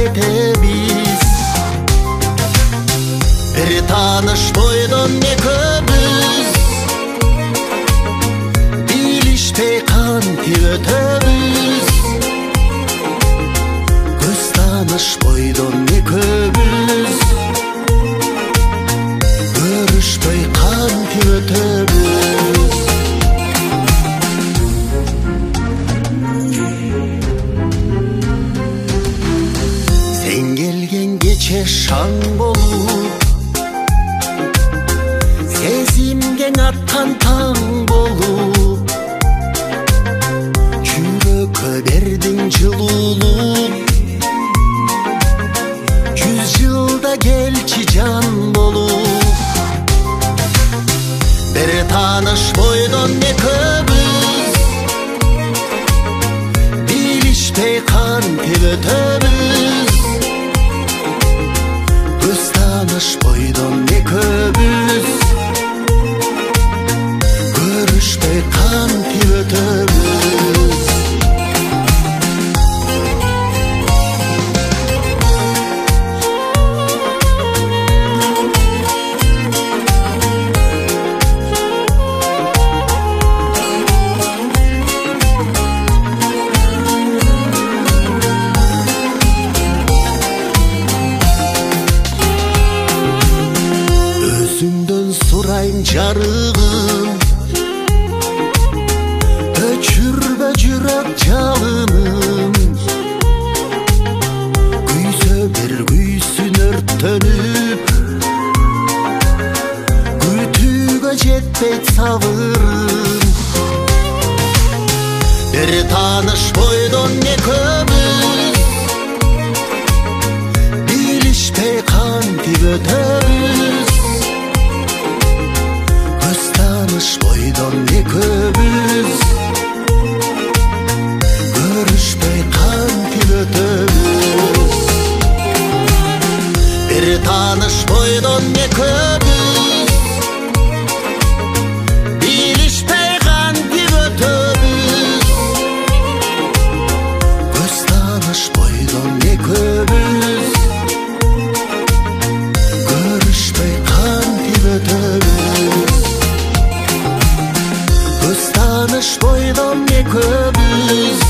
кетебиз. Бир тааныш бойдон экөөбүз, билишпей кантип өтөбүз. Көз тааныш бойдон экөөбүз, көрүшпөй кантип өтөбүз. Сен келген кече шаң болуп, сезимге аткан таң болуп, жүрөккө бердиң жылуулук. 100 жылда келчи жан болуп, бир тааныш бойдон экөөбүз, билишпей кантип өтөбүз. Көз тааныш бойдон экөөбүз, көрүшпөй кантип өтөбүз. Өзүңдөн сурайм жарыгым, өчүрбө жүрөк жалыным. Күйсө бир күйсүн өрттөнүп, күтүүгө жетпейт сабырым. Бир тааныш бойдон экөөбүз, билишпей кантип өтөбүз. Көз тааныш бойдон экөөбүз, көрүшпөй кантип өтөбүз. Бир тааныш бойдон экөөбүз, билишпей кантип өтөбүз. Көз тааныш бойдон экөөбүз, көрүшпөй кантип өтөбүз. Көз тааныш бойдон экөөбүз,